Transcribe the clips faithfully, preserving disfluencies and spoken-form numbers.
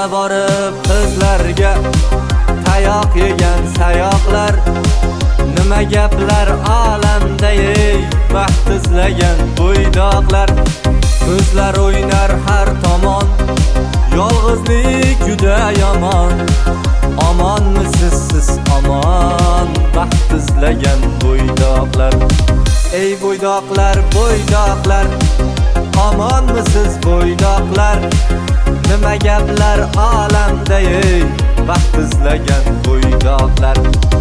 borib qizlarga tayoq yegan sayoqlar, nima gaplar olamda ey baxt izlagan bo'ydoqlar. Ko'zlar o'ynar har tomon, yolg'izlik juda yomon. Omonmisiz siz omon, baxt izlagan bo'ydoqlar. Ey bo'ydoqlar, bo'ydoqlar, omonmisiz bo'ydoqlar? Nima gaplar olamda ey baxt izlagan bo'ydoqlar.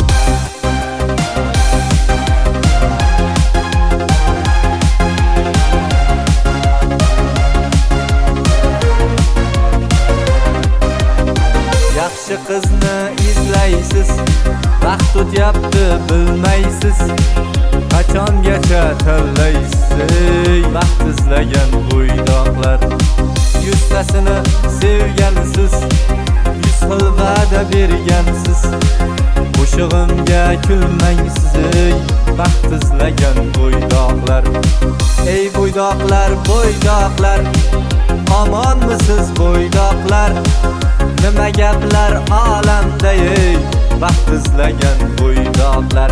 Yaxshi qizni izlaysiz, vaqt o'tyapti bilmaysiz. Qachongacha tanlaysiz baxt izlagan bo'ydoqlar? Yuztasini sevgansiz, yuz xil va'da bergansiz. Qo'shig'imga kulmaysiz ey baxt izlagan bo'ydoqlar. Ey bo'ydoqlar, bo'ydoqlar, omonmisiz bo'ydoqlar? Nima gaplar olamda ey baxt izlagan bo'ydoqlar?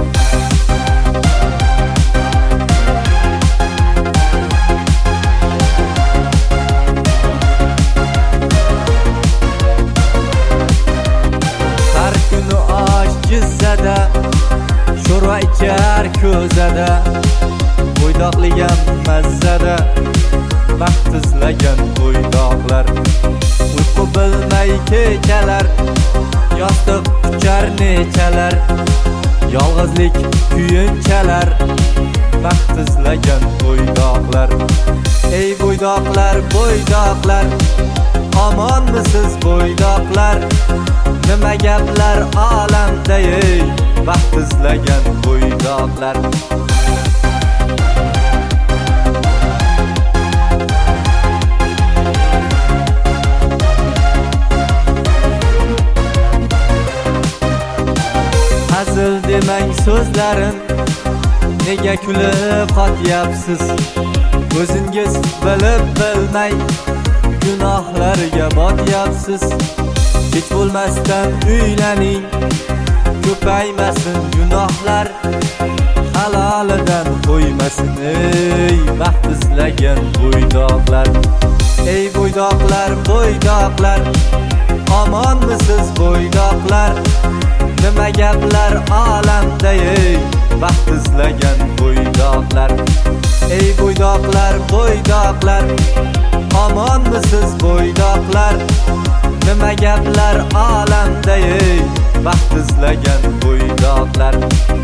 Har kuni osh jizzada, sho'rva ichar ko'zada, bo'ydoqligam mazzada, baxt izlagan bo'ydoqlar. Uyqu bilmay kechalar, yostiq quchar nechalar, yolg'izlik kuyunchalar, baxt izlagan bo'ydoqlar. Ey bo'ydoqlar, bo'ydoqlar, omonmisiz bo'ydoqlar? Nima gaplar olamda ey baxt izlagan bo'ydoqlar? Hazil demang so'zlarin, nega kulib qotyapsiz? O'zingiz bilib bilmay gunohlarga botyapsiz. Hech bo'lmasdan uylaning, ko'paymasin gunohlar, halolidan qo'ymasin ey baxt izlagan bo'ydoqlar. Ey bo'ydoqlar, bo'ydoqlar, omonmisiz bo'ydoqlar? Nima gaplar olamda ey baxt izlagan bo'ydoqlar? Ey bo'ydoqlar, bo'ydoqlar, omonmisiz bo'ydoqlar? Nima gaplar olamda ey baxt izlagan bo'ydoqlar?